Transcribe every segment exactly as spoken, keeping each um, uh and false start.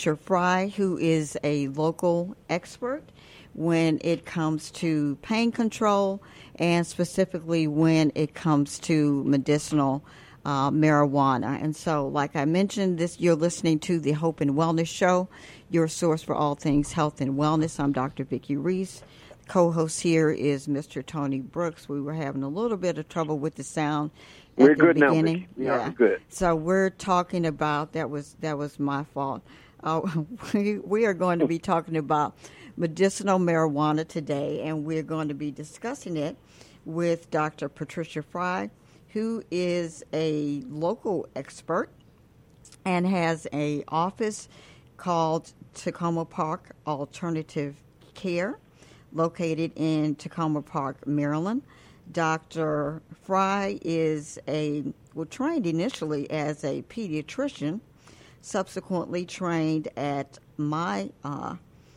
Patricia Fry, who is a local expert when it comes to pain control and specifically when it comes to medicinal uh, marijuana. And so, like I mentioned, this you're listening to the Hope and Wellness Show, your source for all things health and wellness. I'm Doctor Vicki Reese. Co-host here is Mister Tony Brooks. We were having a little bit of trouble with the sound at we're the good beginning. Now, yeah, yeah, we're good. So we're talking about that was that was my fault. Uh, we, we are going to be talking about medicinal marijuana today, and we're going to be discussing it with Doctor Patricia Fry, who is a local expert and has an office called Takoma Park Alternative Care, located in Takoma Park, Maryland. Doctor Fry is a well trained initially as a pediatrician, subsequently trained at my uh,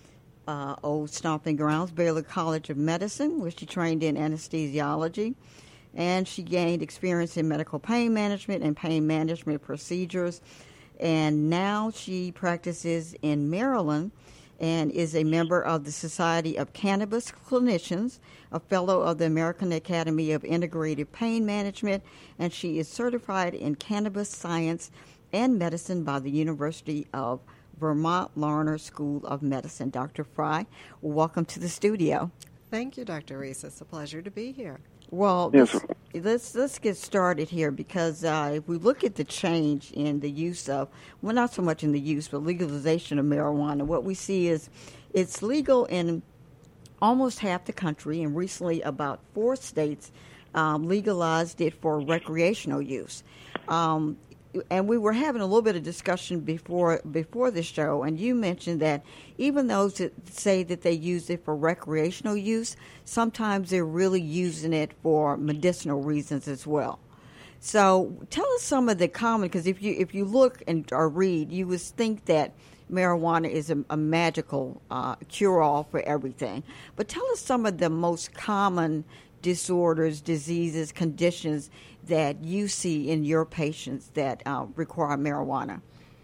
uh, old stomping grounds, Baylor College of Medicine, where she trained in anesthesiology, and she gained experience in medical pain management and pain management procedures. And now she practices in Maryland and is a member of the Society of Cannabis Clinicians, a fellow of the American Academy of Integrative Pain Management, and she is certified in cannabis science and medicine by the University of Vermont Larner School of Medicine. Doctor Fry, welcome to the studio. Thank you, Doctor Reese. It's a pleasure to be here. Well, yes, let's, let's let's get started here because uh, if we look at the change in the use of, well, not so much in the use, but legalization of marijuana, what we see is it's legal in almost half the country, and recently about four states um, legalized it for recreational use. Um, and we were having a little bit of discussion before before the show, and you mentioned that even those that say that they use it for recreational use, sometimes they're really using it for medicinal reasons as well. So tell us some of the common, because if you if you look and or read, you would think that marijuana is a, a magical uh, cure-all for everything. But tell us some of the most common disorders, diseases, conditions that you see in your patients that uh, require marijuana.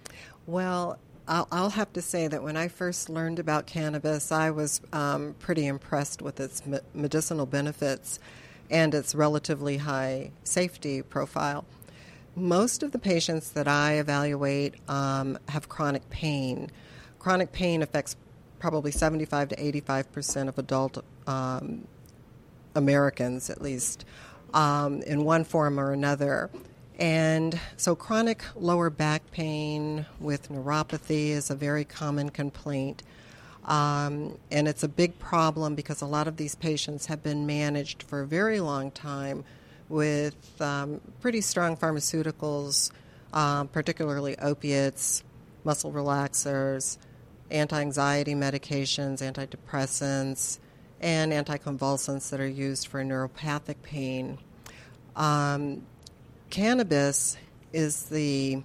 Well, I'll, I'll have to say that when I first learned about cannabis, I was um, pretty impressed with its me- medicinal benefits and its relatively high safety profile. Most of the patients that I evaluate um, have chronic pain. Chronic pain affects probably seventy-five to eighty-five percent of adult um, Americans, at least, um, in one form or another. And so chronic lower back pain with neuropathy is a very common complaint. Um, and it's a big problem because a lot of these patients have been managed for a very long time with um, pretty strong pharmaceuticals, um, particularly opiates, muscle relaxers, anti-anxiety medications, antidepressants, and anticonvulsants that are used for neuropathic pain. Um, cannabis is the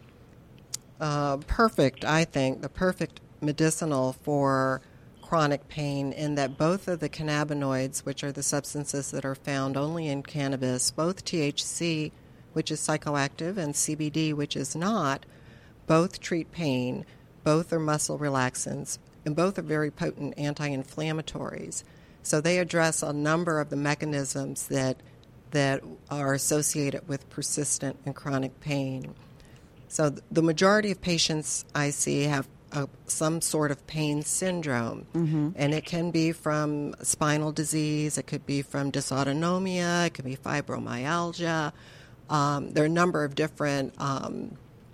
uh, perfect, I think, the perfect medicinal for chronic pain in that both of the cannabinoids, which are the substances that are found only in cannabis, both T H C, which is psychoactive, and C B D, which is not, both treat pain, both are muscle relaxants, and both are very potent anti-inflammatories. So they address a number of the mechanisms that that are associated with persistent and chronic pain. So th- the majority of patients I see have Uh, some sort of pain syndrome, mm-hmm. and it can be from spinal disease, it could be from dysautonomia, it could be fibromyalgia. Um, there are a number of different um,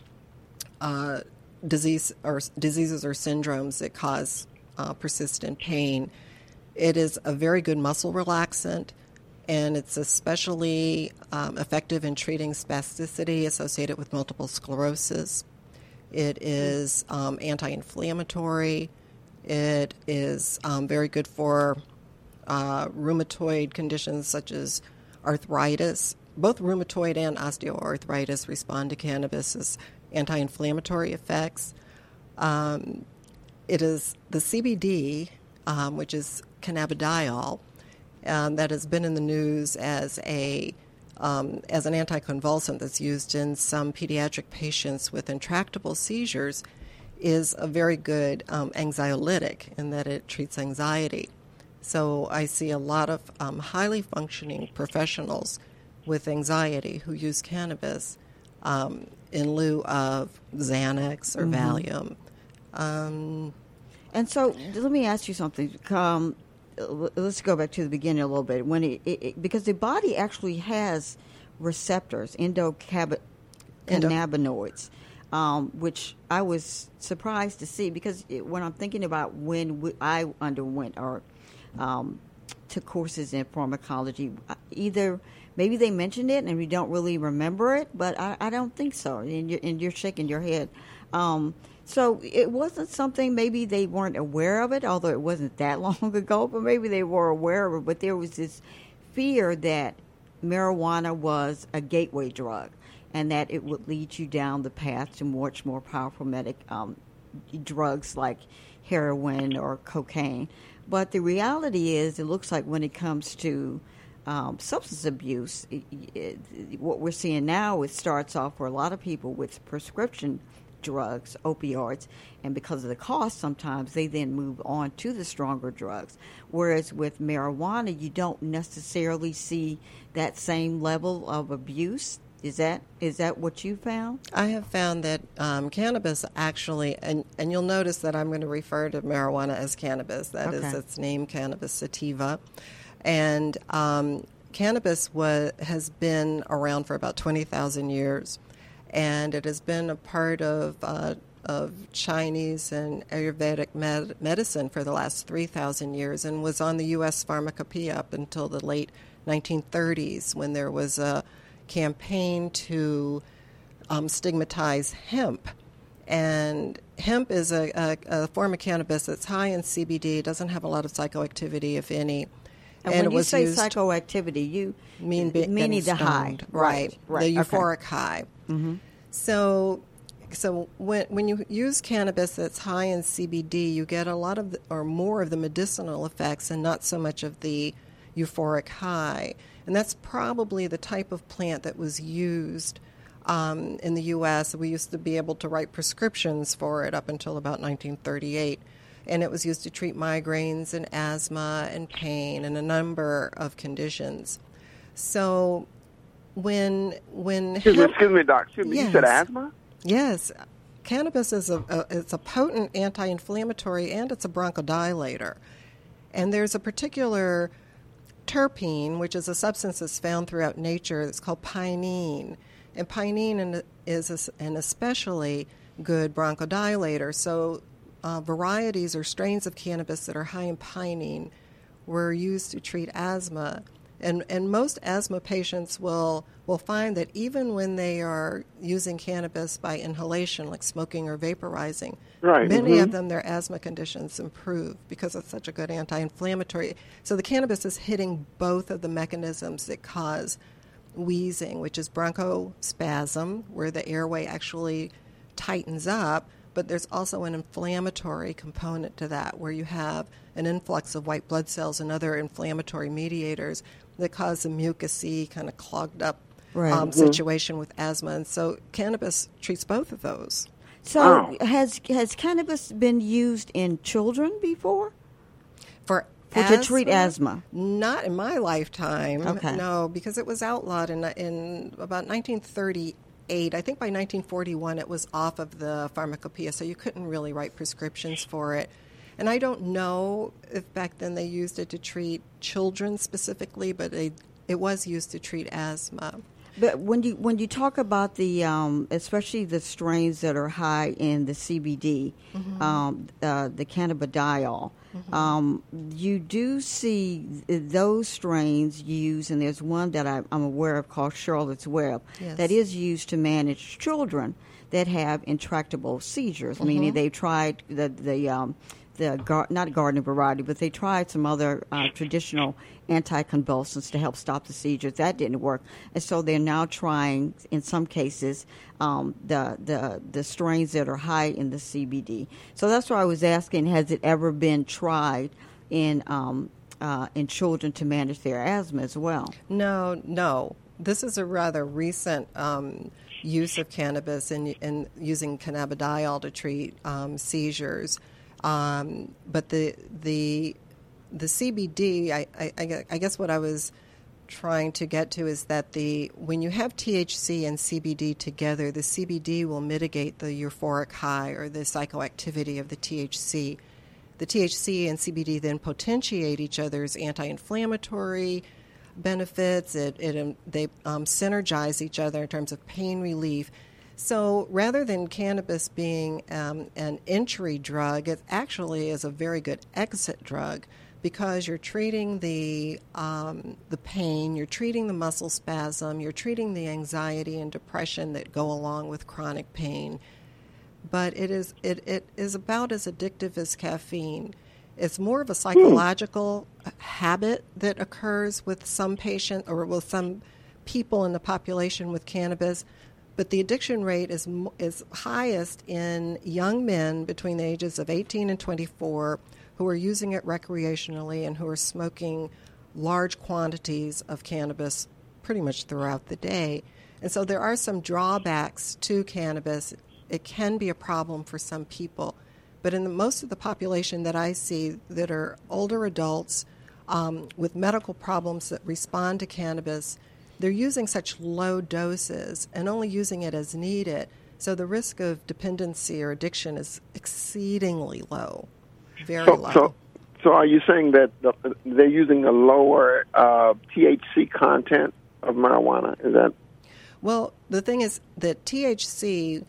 uh, disease or diseases or syndromes that cause uh, persistent pain. It is a very good muscle relaxant, and it's especially um, effective in treating spasticity associated with multiple sclerosis. It is um, anti-inflammatory. It is um, very good for uh, rheumatoid conditions such as arthritis. Both rheumatoid and osteoarthritis respond to cannabis's anti-inflammatory effects. Um, it is the C B D, um, which is cannabidiol, um, that has been in the news as a um, as an anticonvulsant that's used in some pediatric patients with intractable seizures. is a very good um, anxiolytic in that it treats anxiety. So I see a lot of um, highly functioning professionals with anxiety who use cannabis um, in lieu of Xanax or mm-hmm. Valium. Um, and so let me ask you something. Um, let's go back to the beginning a little bit. When it, it, it, because the body actually has receptors, endocannabinoids, Endo- um, which I was surprised to see because it, when I'm thinking about when we, I underwent or um, took courses in pharmacology, either maybe they mentioned it and we don't really remember it, but I, I don't think so. And you're, and you're shaking your head. Um, so it wasn't something, maybe they weren't aware of it, although it wasn't that long ago, but maybe they were aware of it. But there was this fear that marijuana was a gateway drug and that it would lead you down the path to much more powerful medic um, drugs like heroin or cocaine. But the reality is, it looks like when it comes to um, substance abuse, it, it, what we're seeing now, it starts off for a lot of people with prescription drugs, opioids, and because of the cost, sometimes they then move on to the stronger drugs. Whereas with marijuana, you don't necessarily see that same level of abuse. Is that is that what you found? I have found that um, cannabis actually, and, and you'll notice that I'm going to refer to marijuana as cannabis. That okay. is its name, cannabis sativa. And um, cannabis was, has been around for about twenty thousand years. And it has been a part of uh, of Chinese and Ayurvedic med- medicine for the last three thousand years and was on the U S pharmacopoeia up until the late nineteen thirties when there was a campaign to um, stigmatize hemp. And hemp is a, a, a form of cannabis that's high in C B D, doesn't have a lot of psychoactivity, if any. And, and when you say psychoactivity, you mean be, meaning the stoned, high, right? Right, the euphoric okay. high. Mm-hmm. So, so when when you use cannabis that's high in C B D, you get a lot of the, or more of the medicinal effects, and not so much of the euphoric high. And that's probably the type of plant that was used um, in the U S We used to be able to write prescriptions for it up until about nineteen thirty-eight. And it was used to treat migraines and asthma and pain and a number of conditions. So when when excuse, hemp, me, excuse me, doc. Excuse me. Yes, you said asthma? Yes, cannabis is a, a it's a potent anti-inflammatory and it's a bronchodilator. And there's a particular terpene, which is a substance that's found throughout nature. It's called pinene, and pinene is an especially good bronchodilator. So. Uh, varieties or strains of cannabis that are high in pinene were used to treat asthma. And and most asthma patients will will find that even when they are using cannabis by inhalation, like smoking or vaporizing, right. many mm-hmm. of them, their asthma conditions improve because it's such a good anti-inflammatory. So the cannabis is hitting both of the mechanisms that cause wheezing, which is bronchospasm, where the airway actually tightens up, but there's also an inflammatory component to that, where you have an influx of white blood cells and other inflammatory mediators that cause a mucousy, kind of clogged up right. um, mm-hmm. situation with asthma. And so cannabis treats both of those. So wow. has has cannabis been used in children before? For For asthma, to treat asthma? Not in my lifetime, okay. no, because it was outlawed in, in about nineteen thirty-eight. I think by nineteen forty-one it was off of the pharmacopoeia, so you couldn't really write prescriptions for it. And I don't know if back then they used it to treat children specifically, but they, it was used to treat asthma. But when you when you talk about the, um, especially the strains that are high in the C B D, mm-hmm. um, uh, the cannabidiol, mm-hmm. um, you do see those strains used, and there's one that I, I'm aware of called Charlotte's Web yes. that is used to manage children that have intractable seizures, mm-hmm. meaning they've tried the the um, the gar- not garden variety, but they tried some other uh, traditional anticonvulsants to help stop the seizures. That didn't work, and so they're now trying, in some cases, um, the the the strains that are high in the C B D. So that's why I was asking: has it ever been tried in um, uh, in children to manage their asthma as well? No, no. This is a rather recent um, use of cannabis and, and using cannabidiol to treat um, seizures. Um, but the the the C B D, I, I, I guess what I was trying to get to is that the when you have T H C and C B D together, the C B D will mitigate the euphoric high or the psychoactivity of the T H C. The T H C and C B D then potentiate each other's anti-inflammatory benefits. It, it um, they um, synergize each other in terms of pain relief. So rather than cannabis being um, an entry drug, it actually is a very good exit drug because you're treating the um, the pain, you're treating the muscle spasm, you're treating the anxiety and depression that go along with chronic pain. But it is it, it is about as addictive as caffeine. It's more of a psychological mm. habit that occurs with some patients or with some people in the population with cannabis. But the addiction rate is is highest in young men between the ages of eighteen and twenty-four who are using it recreationally and who are smoking large quantities of cannabis pretty much throughout the day. And so there are some drawbacks to cannabis. It can be a problem for some people. But in the, most of the population that I see that are older adults um, with medical problems that respond to cannabis, they're using such low doses and only using it as needed. So the risk of dependency or addiction is exceedingly low, very so, low. So, so are you saying that the, they're using a lower uh, T H C content of marijuana? Is that? Well, the thing is that T H C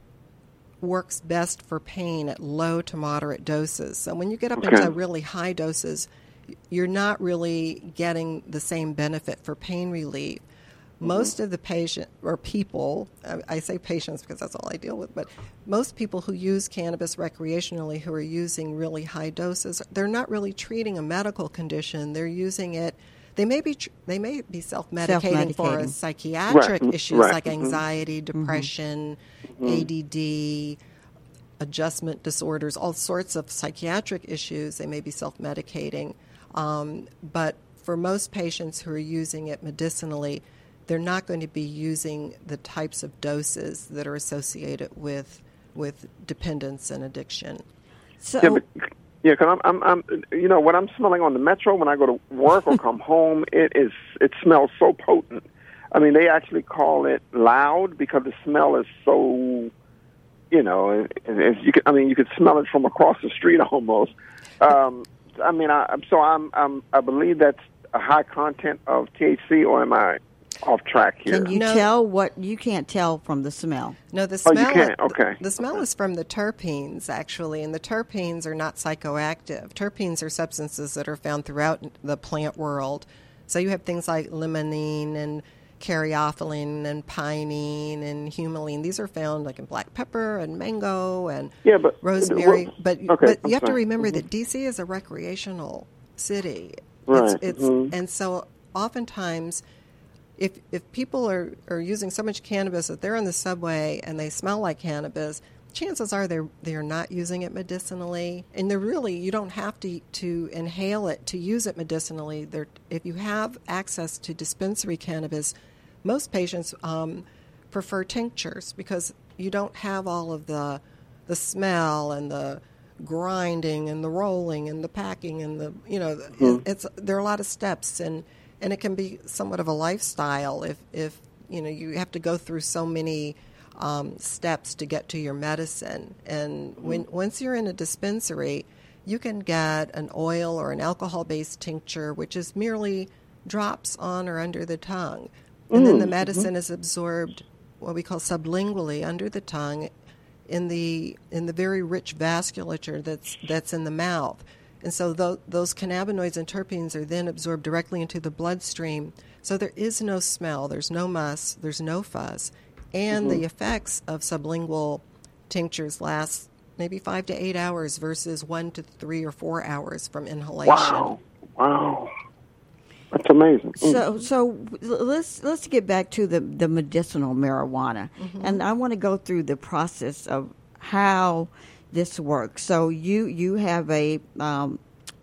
works best for pain at low to moderate doses. So when you get up okay. into really high doses, you're not really getting the same benefit for pain relief. Mm-hmm. Most of the patient or people, I say patients because that's all I deal with, but most people who use cannabis recreationally who are using really high doses, they're not really treating a medical condition. They're using it, they may be they may be self-medicating, self-medicating. for a psychiatric right. issues right. like anxiety, mm-hmm. depression, mm-hmm. A D D, adjustment disorders, all sorts of psychiatric issues. They may be self-medicating. Um, but for most patients who are using it medicinally, they're not going to be using the types of doses that are associated with with dependence and addiction. So, yeah, but, yeah, because I'm, I'm, I'm, you know, what I'm smelling on the metro when I go to work or come home, it is, it smells so potent. I mean, they actually call it loud because the smell is so, you know, as you can, I mean, you could smell it from across the street almost. Um, I mean, I, so I'm, I'm, I believe that's a high content of T H C, or am I off track here? Can you no. tell what you can't tell from the smell? No, the smell. Oh, you can't. Okay. The, the smell okay. is from the terpenes, actually, and the terpenes are not psychoactive. Terpenes are substances that are found throughout the plant world. So you have things like limonene and caryophyllene and pinene and humulene. These are found like in black pepper and mango and yeah, but, rosemary. Well, but okay, but I'm you have sorry. to remember mm-hmm. that D C is a recreational city. Right. It's, it's mm-hmm. and so oftentimes, if if people are, are using so much cannabis that they're on the subway and they smell like cannabis, chances are they're they're not using it medicinally, and they're really you don't have to to inhale it to use it medicinally. They're, if you have access to dispensary cannabis, most patients um, prefer tinctures because you don't have all of the the smell and the grinding and the rolling and the packing and the you know mm-hmm. it, it's there are a lot of steps and. And it can be somewhat of a lifestyle if, if you know you have to go through so many um, steps to get to your medicine. And when mm. once you're in a dispensary, you can get an oil or an alcohol-based tincture, which is merely drops on or under the tongue. And mm. then the medicine mm-hmm. is absorbed, what we call sublingually, under the tongue, in the in the very rich vasculature that's that's in the mouth. And so th- those cannabinoids and terpenes are then absorbed directly into the bloodstream. So there is no smell, there's no muss, there's no fuzz. And mm-hmm. the effects of sublingual tinctures last maybe five to eight hours versus one to three or four hours from inhalation. Wow. Wow. That's amazing. Mm. So, so let's let's get back to the, the medicinal marijuana. Mm-hmm. And I want to go through the process of how this works. So you you have a um,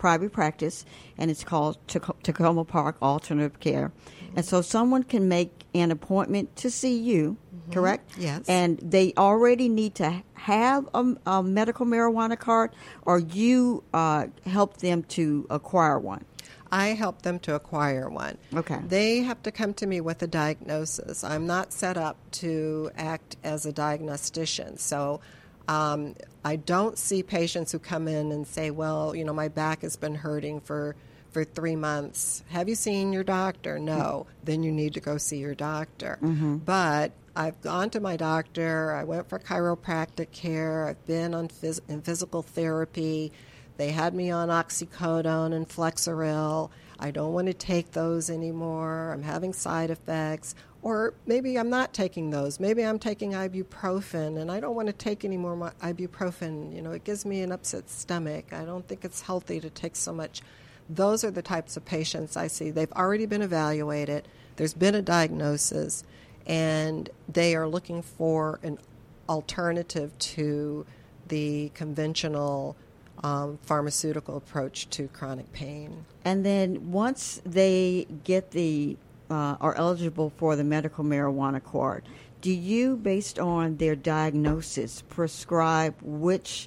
private practice, and it's called Tac- Tacoma Park Alternative Care. Mm-hmm. And so someone can make an appointment to see you, mm-hmm. correct? Yes. And they already need to have a, a medical marijuana card, or you uh, help them to acquire one? I help them to acquire one. Okay. They have to come to me with a diagnosis. I'm not set up to act as a diagnostician. So um, I don't see patients who come in and say, well, you know, my back has been hurting for, for three months. Have you seen your doctor? No. Then you need to go see your doctor. Mm-hmm. But I've gone to my doctor. I went for chiropractic care. I've been on phys- in physical therapy. They had me on oxycodone and Flexeril. I don't want to take those anymore. I'm having side effects. Or maybe I'm not taking those. Maybe I'm taking ibuprofen, and I don't want to take any more ibuprofen. You know, it gives me an upset stomach. I don't think it's healthy to take so much. Those are the types of patients I see. They've already been evaluated. There's been a diagnosis, and they are looking for an alternative to the conventional Um, pharmaceutical approach to chronic pain. And then once they get the uh, are eligible for the medical marijuana card, do you, based on their diagnosis, prescribe which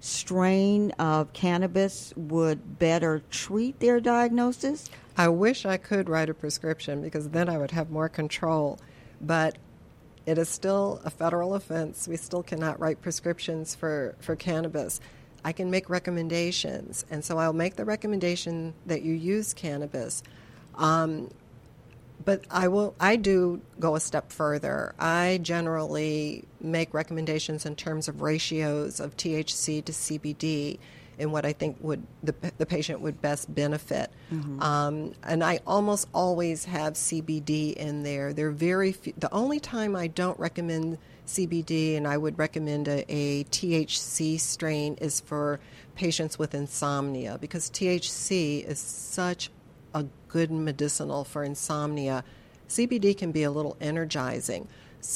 strain of cannabis would better treat their diagnosis? I wish I could write a prescription, because then I would have more control. But it is still a federal offense. We still cannot write prescriptions for, for cannabis. I can make recommendations, and so I'll make the recommendation that you use cannabis. Um, but I will. I do go a step further. I generally make recommendations in terms of ratios of T H C to C B D, and what I think would the the patient would best benefit. Mm-hmm. Um, and I almost always have C B D in there. There are very few. The only time I don't recommend C B D, and I would recommend a, a T H C strain, is for patients with insomnia, because T H C is such a good medicinal for insomnia. C B D can be a little energizing.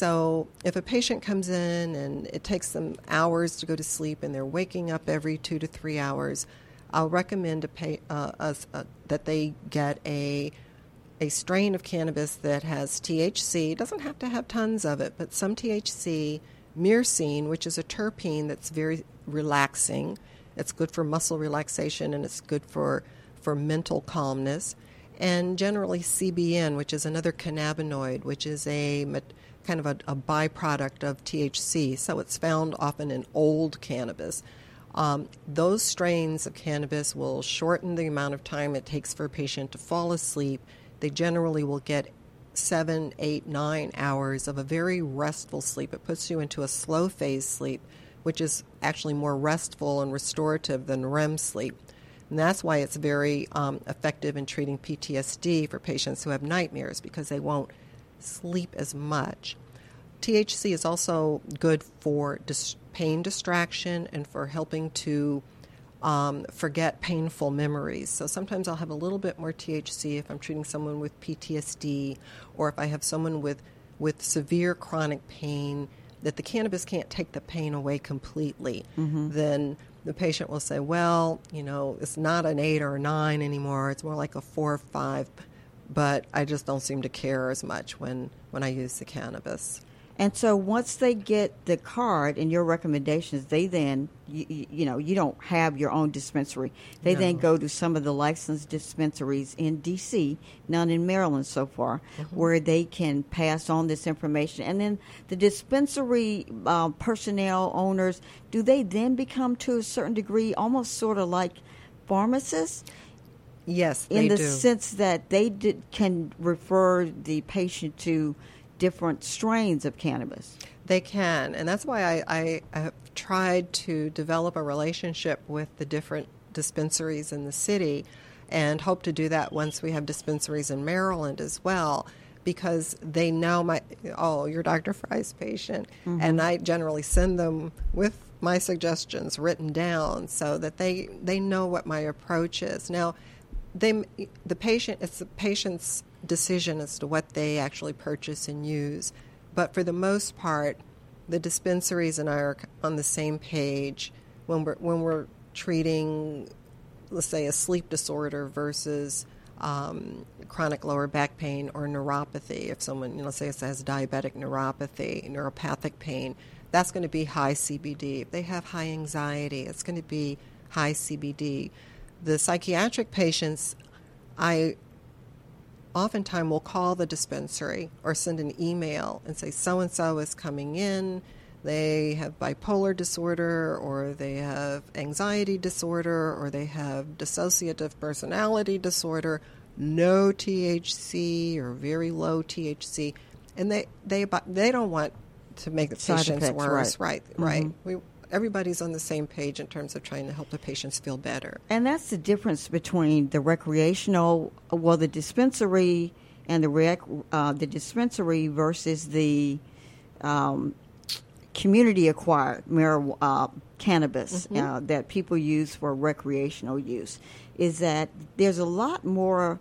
So if a patient comes in and it takes them hours to go to sleep and they're waking up every two to three hours, I'll recommend a pay, uh, a, a, that they get a a strain of cannabis that has T H C. It doesn't have to have tons of it, but some T H C, myrcene, which is a terpene that's very relaxing. It's good for muscle relaxation, and it's good for, for mental calmness. And generally C B N, which is another cannabinoid, which is a kind of a, a byproduct of T H C. So it's found often in old cannabis. Um, those strains of cannabis will shorten the amount of time it takes for a patient to fall asleep. They generally will get seven, eight, nine hours of a very restful sleep. It puts you into a slow phase sleep, which is actually more restful and restorative than R E M sleep. And that's why it's very um, effective in treating P T S D for patients who have nightmares, because they won't sleep as much. T H C is also good for dis- pain distraction and for helping to Um, forget painful memories. So sometimes I'll have a little bit more T H C if I'm treating someone with P T S D, or if I have someone with, with severe chronic pain that the cannabis can't take the pain away completely. Mm-hmm. Then the patient will say, well, you know, it's not an eight or a nine anymore. It's more like a four or five, but I just don't seem to care as much when, when I use the cannabis. And so once they get the card and your recommendations, they then, you, you know, you don't have your own dispensary. They no. then go to some of the licensed dispensaries in D C, none in Maryland so far, mm-hmm. where they can pass on this information. And then the dispensary uh, personnel, owners, do they then become, to a certain degree, almost sort of like pharmacists? Yes, they do. In the do. sense that they did, can refer the patient to different strains of cannabis. They can, and that's why I, I, I have tried to develop a relationship with the different dispensaries in the city, and hope to do that once we have dispensaries in Maryland as well, because they know my, oh, you're Doctor Fry's patient, mm-hmm. and I generally send them with my suggestions written down so that they, they know what my approach is. Now, they, the patient, it's the patient's decision as to what they actually purchase and use. But for the most part, the dispensaries and I are on the same page when we're when we're treating let's say, a sleep disorder versus um, chronic lower back pain or neuropathy. If someone, you know, say has diabetic neuropathy, neuropathic pain, that's going to be high C B D. If they have high anxiety, it's going to be high C B D. The psychiatric patients, I oftentimes will call the dispensary or send an email and say, so-and-so is coming in. They have bipolar disorder, or they have anxiety disorder, or they have dissociative personality disorder, no T H C or very low T H C. And they, they, they don't want to make the Side patients effects, worse. right. Right, right. Mm-hmm. We, everybody's on the same page in terms of trying to help the patients feel better. And that's the difference between the recreational, well, the dispensary and the rec, uh, the dispensary versus the um, community-acquired marijuana, uh, cannabis mm-hmm. uh, that people use for recreational use, is that there's a lot more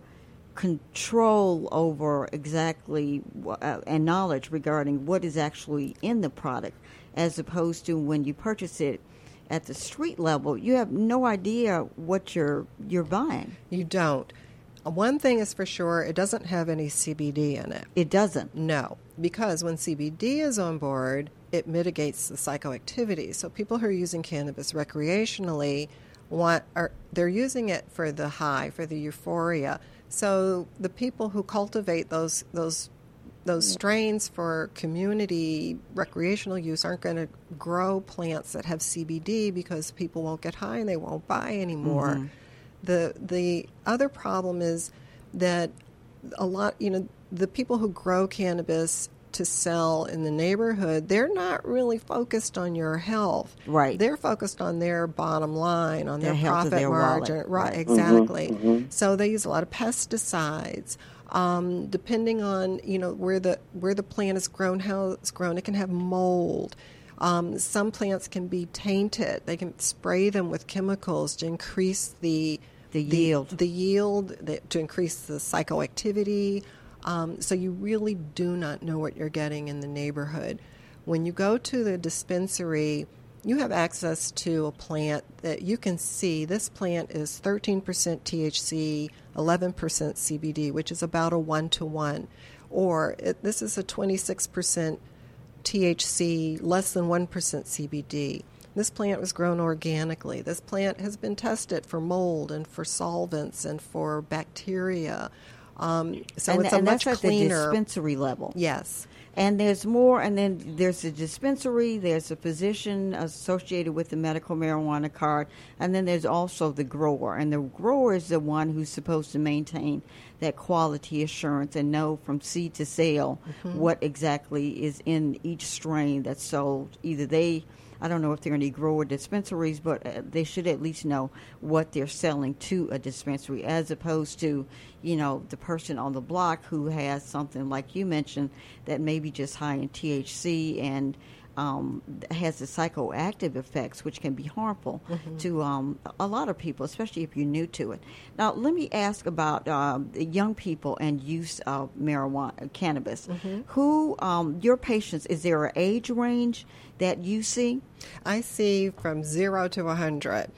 control over exactly uh, and knowledge regarding what is actually in the product, as opposed to when you purchase it at the street level, you have no idea what you're you're buying. You don't. One thing is for sure, it doesn't have any C B D in it. It doesn't? No, because when C B D is on board, it mitigates the psychoactivity. So people who are using cannabis recreationally want are they're using it for the high, for the euphoria. So the people who cultivate those those those strains for community recreational use aren't going to grow plants that have C B D because people won't get high and they won't buy anymore. Mm-hmm. The the other problem is that a lot, you know, the people who grow cannabis to sell in the neighborhood, they're not really focused on your health. Right. They're focused on their bottom line, on their their health profit of their margin. wallet. Right, right. exactly. Mm-hmm, mm-hmm. So they use a lot of pesticides. Um, depending on, you know, where the where the plant is grown, how it's grown, it can have mold. Um, some plants can be tainted. They can spray them with chemicals to increase the the yield, the, the yield, the, to increase the psychoactivity. Um, so you really do not know what you're getting in the neighborhood. When you go to the dispensary, you have access to a plant that you can see. This plant is thirteen percent T H C, eleven percent C B D, which is about a one-to-one. Or it, this is a twenty-six percent T H C, less than one percent C B D. This plant was grown organically. This plant has been tested for mold and for solvents and for bacteria. Um, so and, it's a and much that's cleaner. at the dispensary level. Yes. And there's more, and then there's a dispensary, there's a physician associated with the medical marijuana card, and then there's also the grower. And the grower is the one who's supposed to maintain that quality assurance and know from seed to sale mm-hmm. what exactly is in each strain that's sold. Either they, I don't know if there are any grower dispensaries, but they should at least know what they're selling to a dispensary, as opposed to, you know, the person on the block who has something like you mentioned that may be just high in T H C and um, has the psychoactive effects, which can be harmful mm-hmm. to um, a lot of people, especially if you're new to it. Now, let me ask about uh, the young people and use of marijuana, cannabis. Mm-hmm. Who, um, your patients, is there an age range that you see? I see from zero to one hundred.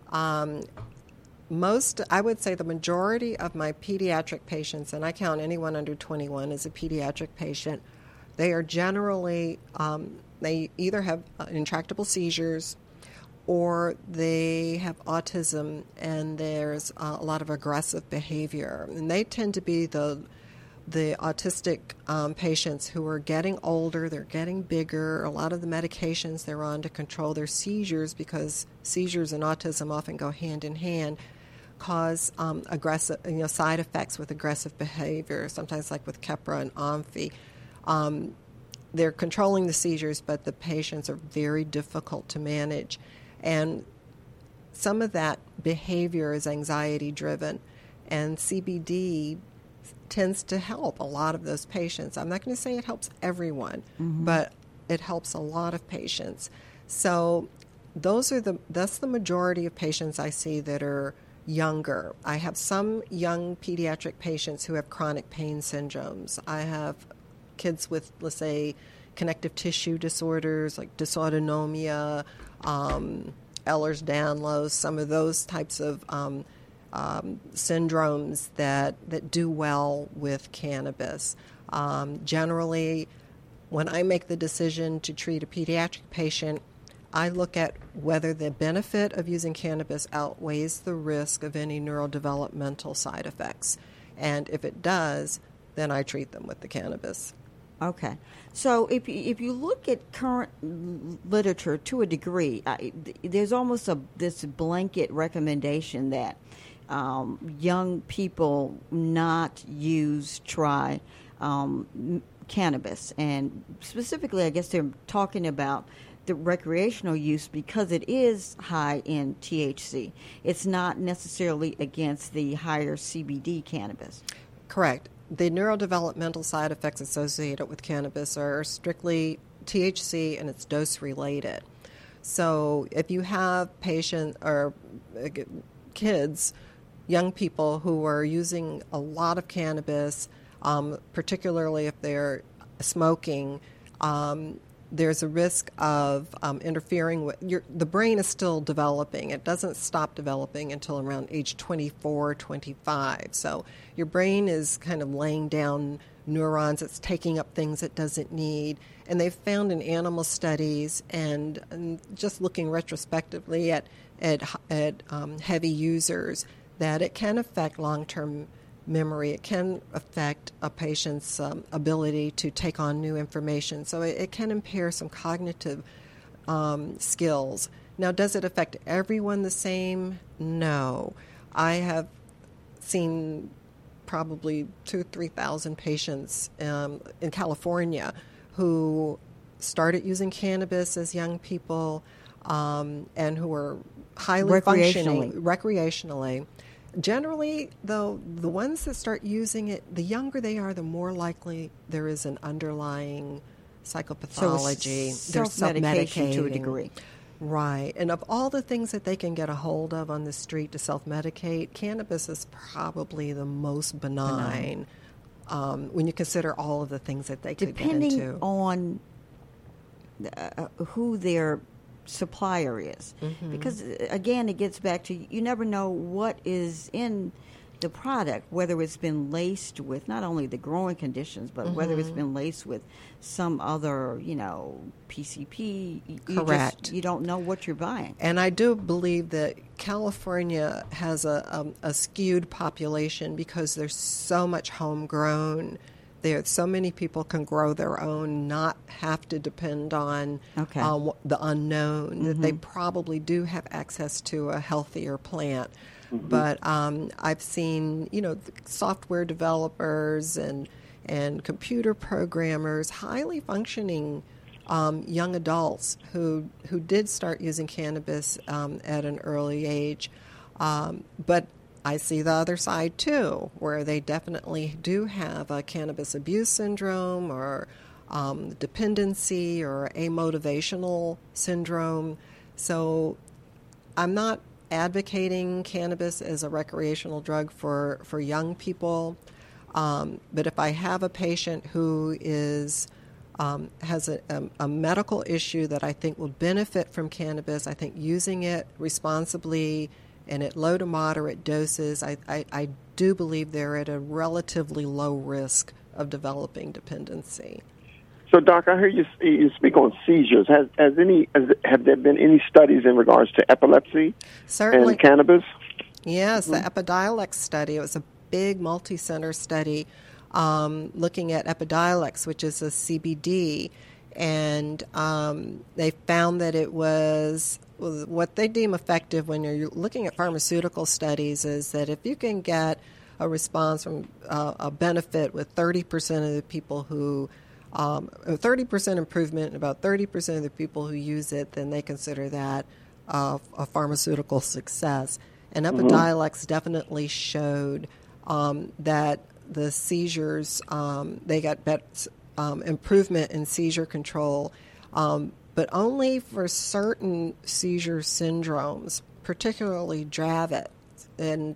Um, most, I would say the majority of my pediatric patients, and I count anyone under twenty-one as a pediatric patient, they are generally, um, they either have intractable seizures or they have autism, and there's uh, a lot of aggressive behavior. And they tend to be the the autistic um, patients who are getting older, they're getting bigger. A lot of the medications they're on to control their seizures, because seizures and autism often go hand in hand, cause um, aggressive, you know, side effects with aggressive behavior, sometimes like with Keppra and Omfi. Um, they're controlling the seizures, but the patients are very difficult to manage. And some of that behavior is anxiety-driven, and C B D tends to help a lot of those patients. I'm not going to say it helps everyone, mm-hmm. but it helps a lot of patients. So those are the that's the majority of patients I see that are younger. I have some young pediatric patients who have chronic pain syndromes. I have kids with, let's say, connective tissue disorders like dysautonomia, um, Ehlers-Danlos, some of those types of um, um, syndromes that, that do well with cannabis. Um, generally, when I make the decision to treat a pediatric patient, I look at whether the benefit of using cannabis outweighs the risk of any neurodevelopmental side effects. And if it does, then I treat them with the cannabis. Okay. So if you, if you look at current literature to a degree, I, there's almost a this blanket recommendation that um, young people not use, try um, cannabis. And specifically, I guess they're talking about the recreational use because it is high in T H C. It's not necessarily against the higher C B D cannabis. Correct. The neurodevelopmental side effects associated with cannabis are strictly T H C and it's dose related. So if you have patient or kids, young people who are using a lot of cannabis, um, particularly if they're smoking, um, there's a risk of um, interfering with your, the brain is still developing. It doesn't stop developing until around age twenty-four, twenty-five. So your brain is kind of laying down neurons. It's taking up things it doesn't need. And they've found in animal studies and, and just looking retrospectively at, at, at um, heavy users that it can affect long-term memory. It can affect a patient's um, ability to take on new information. So it, it can impair some cognitive um, skills. Now, does it affect everyone the same? No. I have seen probably two, three thousand patients um, in California who started using cannabis as young people um, and who are highly functioning recreationally. Generally, though, the ones that start using it, the younger they are, the more likely there is an underlying psychopathology. So They're self-medication to a degree. Right. And of all the things that they can get a hold of on the street to self-medicate, cannabis is probably the most benign, benign. Um, when you consider all of the things that they could Depending get into. on uh, who their supplier is. Mm-hmm. Because, again, it gets back to you never know what is in the product, whether it's been laced with not only the growing conditions, but mm-hmm. whether it's been laced with some other, you know, P C P. You Correct. Just, you don't know what you're buying. And I do believe that California has a, um, a skewed population because there's so much homegrown. There, so many people can grow their own, not have to depend on okay. uh, the unknown. Mm-hmm. That they probably do have access to a healthier plant. Mm-hmm. But um, I've seen, you know, software developers and and computer programmers, highly functioning um, young adults who who did start using cannabis um, at an early age, um, but I see the other side too, where they definitely do have a cannabis abuse syndrome or um, dependency or amotivational syndrome. So I'm not advocating cannabis as a recreational drug for, for young people, um, but if I have a patient who is um, has a, a, a medical issue that I think will benefit from cannabis, I think using it responsibly and at low to moderate doses, I, I, I do believe they're at a relatively low risk of developing dependency. So, Doc, I heard you, you speak on seizures. Has, has any has, have there been any studies in regards to epilepsy Certainly. and cannabis? Yes, mm-hmm. the Epidiolex study. It was a big multi-center study um, looking at Epidiolex, which is a C B D, and um, they found that it was what they deem effective when you're looking at pharmaceutical studies is that if you can get a response from uh, a benefit with thirty percent of the people who Um, a thirty percent improvement in about thirty percent of the people who use it, then they consider that uh, a pharmaceutical success. And Epidiolex mm-hmm. definitely showed um, that the seizures, um, they got bet- um, improvement in seizure control, um, but only for certain seizure syndromes, particularly Dravet. And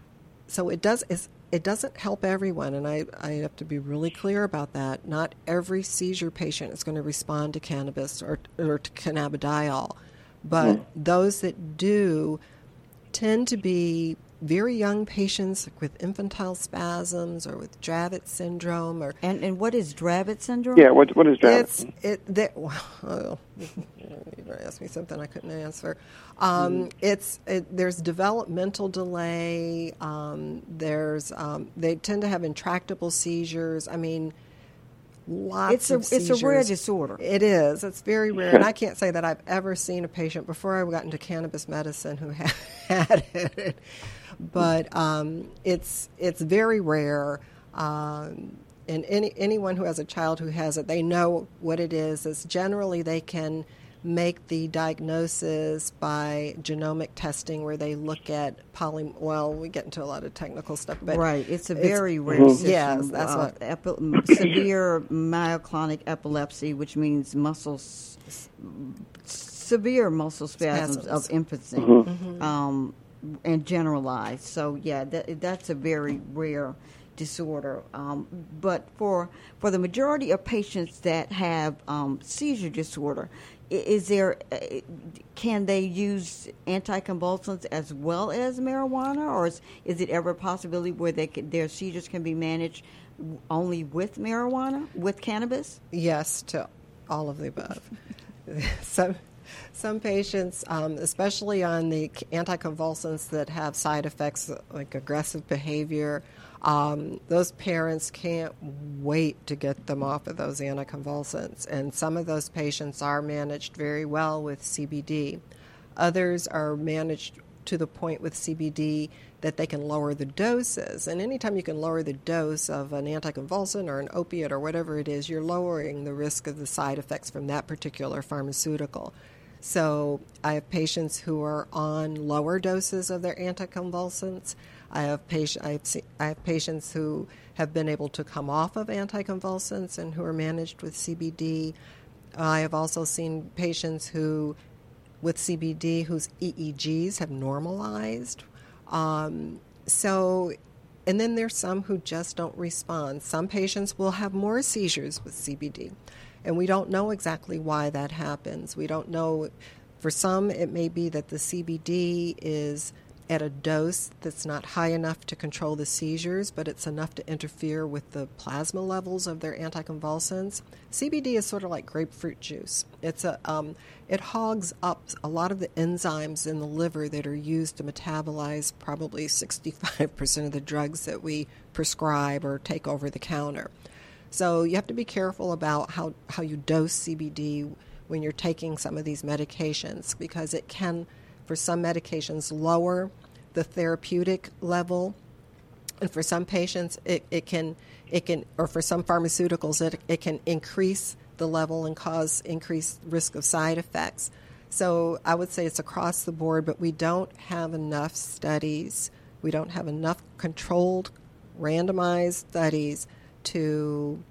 so it does. It's, It doesn't help everyone, and I, I have to be really clear about that. Not every seizure patient is going to respond to cannabis or, or to cannabidiol, But Mm-hmm. those that do tend to be very young patients with infantile spasms or with Dravet syndrome, or And and what is Dravet syndrome? Yeah, what what is that? it's it. That, well, you better ask me something I couldn't answer. Um, Mm-hmm. It's it, there's developmental delay. Um, there's um, they tend to have intractable seizures. I mean, lots It's a of it's seizures. a rare disorder. It is. It's very rare, and I can't say that I've ever seen a patient before I got into cannabis medicine who had, had it. But um, it's it's very rare. Um, and any anyone who has a child who has it, they know what it is. It's generally they can make the diagnosis by genomic testing, where they look at poly. Well, we get into a lot of technical stuff, but Right, it's a it's- very rare Mhm. syndrome. Yes, that's uh, what- epi- severe myoclonic epilepsy, which means muscle s- severe muscle spasms, Spasms. of infancy, Mm-hmm. um, and generalized. So yeah, that, that's a very rare disorder. Um, but for for the majority of patients that have um, seizure disorder, i- is there uh, can they use anticonvulsants as well as marijuana, or is, is it ever a possibility where they could, their seizures can be managed w- only with marijuana, with cannabis? Yes to all of the above. some some patients, um, especially on the anticonvulsants that have side effects like aggressive behavior, um, those parents can't wait to get them off of those anticonvulsants. And some of those patients are managed very well with C B D. Others are managed to the point with C B D that they can lower the doses. And anytime you can lower the dose of an anticonvulsant or an opiate or whatever it is, you're lowering the risk of the side effects from that particular pharmaceutical. So I have patients who are on lower doses of their anticonvulsants. I have, patient, I have, se- I have patients who have been able to come off of anticonvulsants and who are managed with C B D. I have also seen patients who with C B D whose E E Gs have normalized. Um, so, and then there's some who just don't respond. Some patients will have more seizures with C B D, and we don't know exactly why that happens. We don't know. For some, it may be that the C B D is at a dose that's not high enough to control the seizures, but it's enough to interfere with the plasma levels of their anticonvulsants. C B D is sort of like grapefruit juice. It's a um, it hogs up a lot of the enzymes in the liver that are used to metabolize probably sixty-five percent of the drugs that we prescribe or take over the counter. So you have to be careful about how, how you dose C B D when you're taking some of these medications, because it can, for some medications, lower the therapeutic level, and for some patients it, it can it can or for some pharmaceuticals it, it can increase the level and cause increased risk of side effects. So I would say it's across the board, but we don't have enough studies, we don't have enough controlled randomized studies to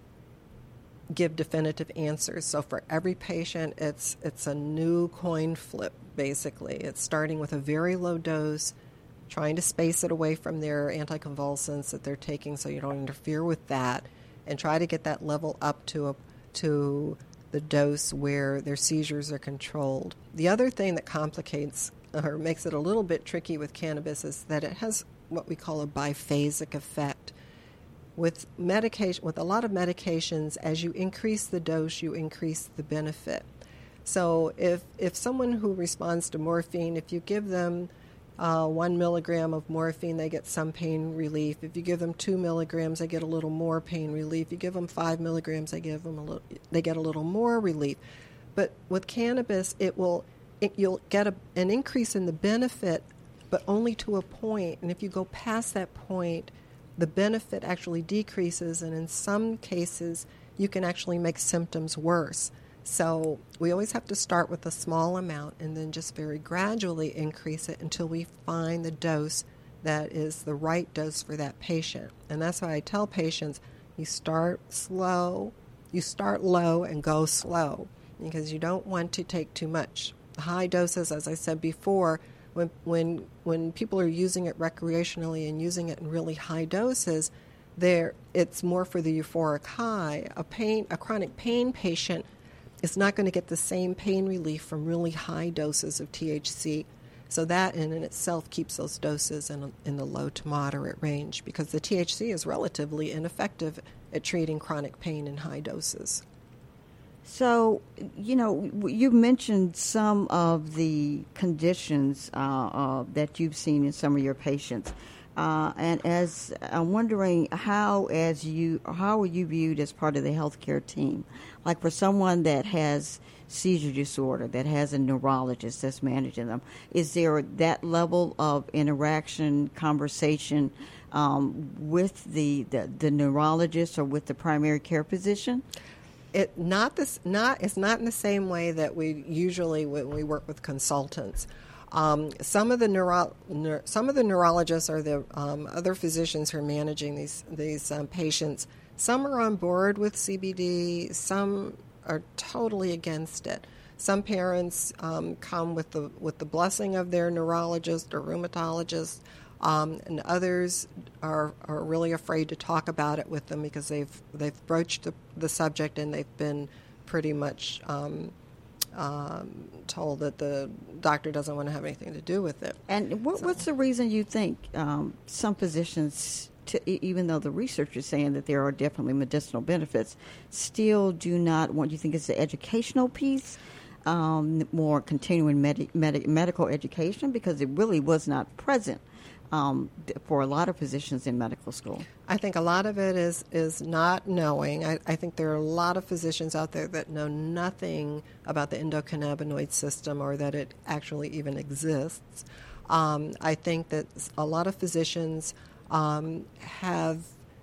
give definitive answers. So for every patient, it's it's a new coin flip, basically. It's starting with a very low dose, trying to space it away from their anticonvulsants that they're taking so you don't interfere with that, and try to get that level up to a, to the dose where their seizures are controlled. The other thing that complicates or makes it a little bit tricky with cannabis is that it has what we call a biphasic effect. With medication, with a lot of medications, as you increase the dose, you increase the benefit. So if if someone who responds to morphine, if you give them uh, one milligram of morphine, they get some pain relief. If you give them two milligrams, they get a little more pain relief. If you give them five milligrams, they give them a little, they get a little more relief. But with cannabis, it will it, you'll get a, an increase in the benefit, but only to a point. And if you go past that point, the benefit actually decreases, and in some cases, you can actually make symptoms worse. So we always have to start with a small amount and then just very gradually increase it until we find the dose that is the right dose for that patient. And that's why I tell patients, you start slow, you start low and go slow, because you don't want to take too much. High doses, as I said before, When when when people are using it recreationally and using it in really high doses, there it's more for the euphoric high. A pain a chronic pain patient is not going to get the same pain relief from really high doses of T H C. So that in and itself keeps those doses in, in the low to moderate range, because the T H C is relatively ineffective at treating chronic pain in high doses. So, you know, you mentioned some of the conditions uh, uh, that you've seen in some of your patients. Uh, and as I'm wondering how, as you, how are you viewed as part of the healthcare team? Like for someone that has seizure disorder, that has a neurologist that's managing them, is there that level of interaction, conversation um, with the, the the neurologist or with the primary care physician? It not this not it's not in the same way that we usually when we work with consultants. Um, some of the neuro, neur, some of the neurologists or the um, other physicians who are managing these these um, patients. Some are on board with C B D. Some are totally against it. Some parents um, come with the with the blessing of their neurologist or rheumatologist, um, and others are are really afraid to talk about it with them because they've they've broached the, the subject and they've been pretty much um, um, told that the doctor doesn't want to have anything to do with it. And what, so. what's the reason you think um, some physicians, to, even though the research is saying that there are definitely medicinal benefits, still do not want, you think it's the educational piece, um, more continuing med- med- medical education, because it really was not present um, for a lot of physicians in medical school? I think a lot of it is, is not knowing. I, I think there are a lot of physicians out there that know nothing about the endocannabinoid system or that it actually even exists. Um, I think that a lot of physicians um, have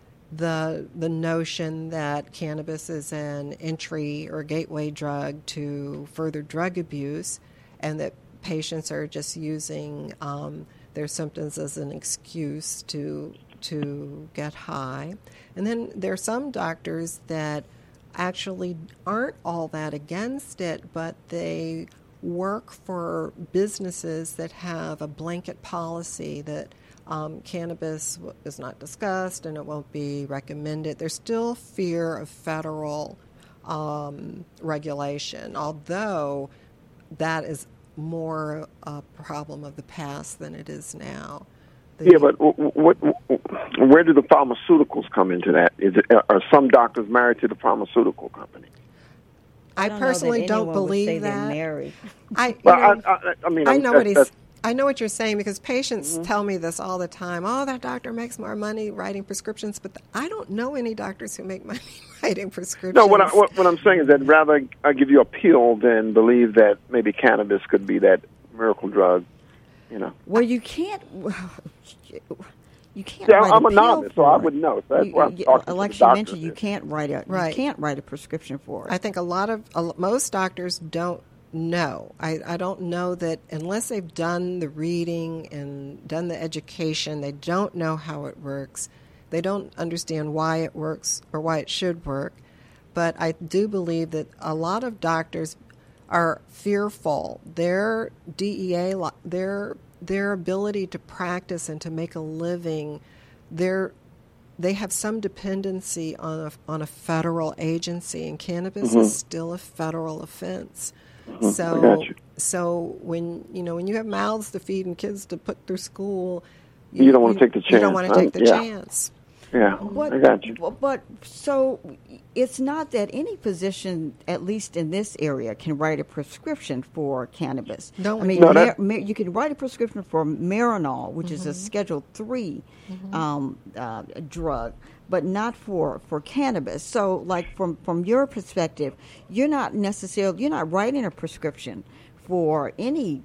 the the notion that cannabis is an entry or gateway drug to further drug abuse, and that patients are just using um, their symptoms as an excuse to to get high. And then there are some doctors that actually aren't all that against it, but they work for businesses that have a blanket policy that um, cannabis is not discussed and it won't be recommended. There's still fear of federal um, regulation, although that is more a problem of the past than it is now. The, yeah, but what, what, where do the pharmaceuticals come into that? Is it, are some doctors married to the pharmaceutical company? I, I don't personally know that don't believe would say that. They're married. I, you well, know, I, I, I mean, I know that, what he's. I know what you're saying, because patients mm-hmm. tell me this all the time. Oh, that doctor makes more money writing prescriptions, but the, I don't know any doctors who make money writing prescriptions. No, what, I, what, what I'm saying is that rather I give you a pill than believe that maybe cannabis could be that miracle drug. You know. Well, you can't. You can't. Yeah, write I'm a, a novice, so for I it. would know. So that's you, why I'm you, talking like to she the mentioned, you doctors. can't write a Right. you can't write a prescription for it. I think a lot of a, most doctors don't know. I, I don't know that unless they've done the reading and done the education, they don't know how it works. They don't understand why it works or why it should work. But I do believe that a lot of doctors are fearful. Their D E A, their their ability to practice and to make a living, they're they have some dependency on a, on a federal agency, and cannabis mm-hmm. is still a federal offense. Mm-hmm. So, I got you. so when you know when you have mouths to feed and kids to put through school, you, you don't want to take the chance. You don't want to take the yeah. chance. Yeah, But, I got you. But so it's not that any physician, at least in this area, can write a prescription for cannabis. No, I mean, no, mar- that, mar- you can write a prescription for Marinol, which mm-hmm. is a Schedule Three mm-hmm. um, uh, drug, but not for, for cannabis. So, like from from your perspective, you're not necessarily you're not writing a prescription for any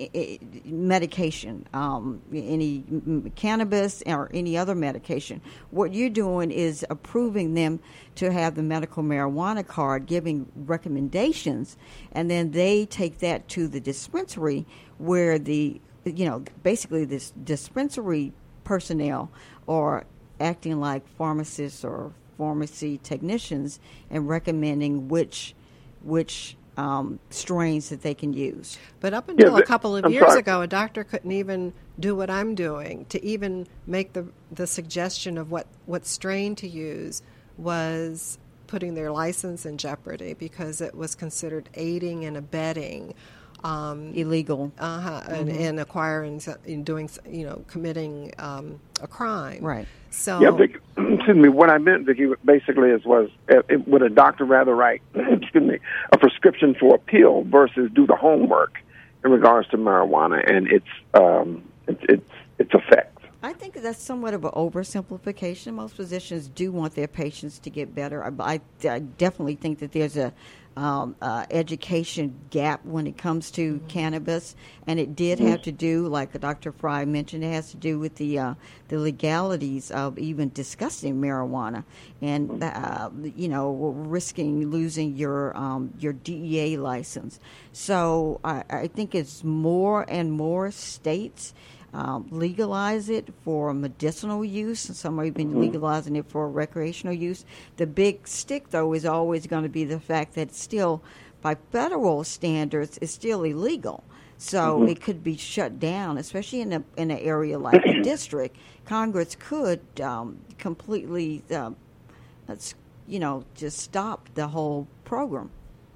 medication, um, any cannabis or any other medication. What you're doing is approving them to have the medical marijuana card, giving recommendations, and then they take that to the dispensary where the, you know, basically this dispensary personnel are acting like pharmacists or pharmacy technicians and recommending which which Um, strains that they can use. But up until yeah, a couple of I'm years sorry. ago, a doctor couldn't even do what I'm doing. To even make the the suggestion of what, what strain to use was putting their license in jeopardy because it was considered aiding and abetting. Um, Illegal. Uh-huh, mm-hmm. and, and acquiring, and doing, you know, committing um, a crime. Right. So, yeah, Vic, excuse me. What I meant, Vicki, basically is was uh, it, would a doctor rather write, excuse me, a prescription for a pill versus do the homework in regards to marijuana and its um, its its, its effects? I think that's somewhat of an oversimplification. Most physicians do want their patients to get better. I, I, I definitely think that there's a um, uh, education gap when it comes to mm-hmm. cannabis, and it did have to do, like Doctor Fry mentioned, it has to do with the uh, the legalities of even discussing marijuana, and uh, you know, risking losing your um, your D E A license. So I, I think it's more and more states Um, legalize it for medicinal use, and some are even legalizing it for recreational use. The big stick, though, is always going to be the fact that it's still, by federal standards, it's still illegal. So mm-hmm. it could be shut down, especially in a in an area like the district. Congress could um, completely, uh, let's you know, just stop the whole program.